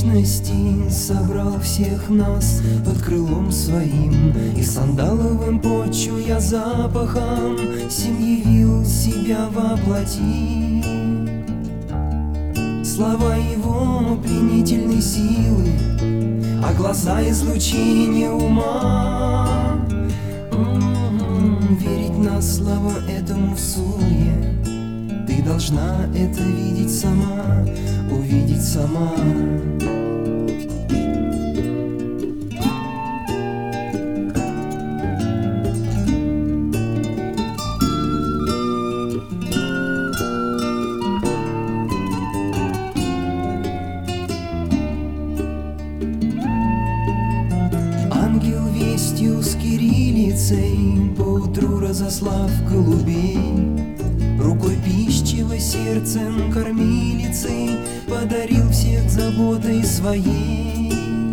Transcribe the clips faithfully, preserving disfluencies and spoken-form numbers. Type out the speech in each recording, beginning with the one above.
вечности собрал всех нас под крылом своим, и сандаловым почуя запахом сим явил себя воплоти. Слова его пленительной силы, а глаза излучения ума. М-м-м, верить на слово этому всуе, ты должна это видеть сама, увидеть сама. Ангел вестью с кириллицей поутру разослав голубей, рукой пищево сердцем кормилицей подарил всех заботой своей.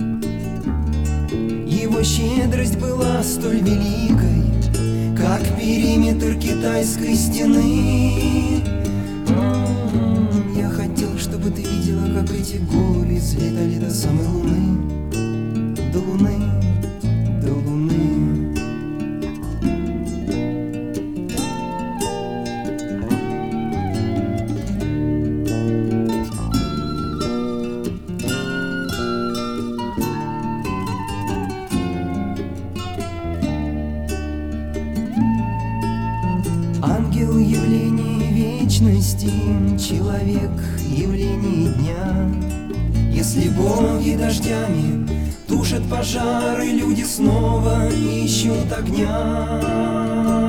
Его щедрость была столь великой, как периметр китайской стены. М-м-м, я хотел, чтобы ты видела, как эти голуби взлетали до самой луны, до луны, до луны. Ангел явление вечности, человек явление дня. Если боги дождями тушат пожары, люди снова ищут огня.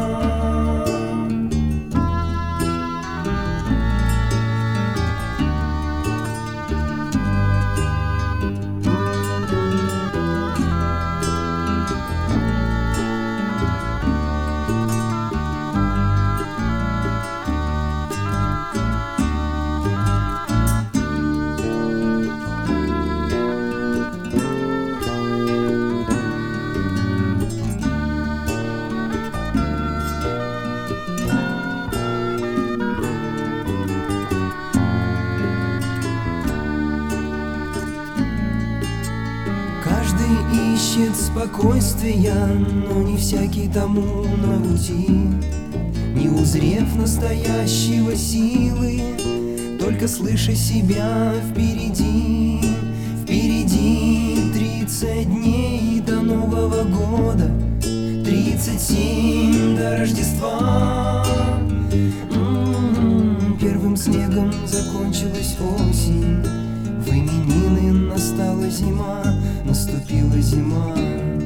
Каждый ищет спокойствия, но не всякий тому на пути. Не узрев настоящего силы, только слыша себя впереди. Впереди тридцать дней до Нового года, тридцать семь до Рождества. М-м-м, первым снегом закончилась осень, в именины настала зима, наступила зима.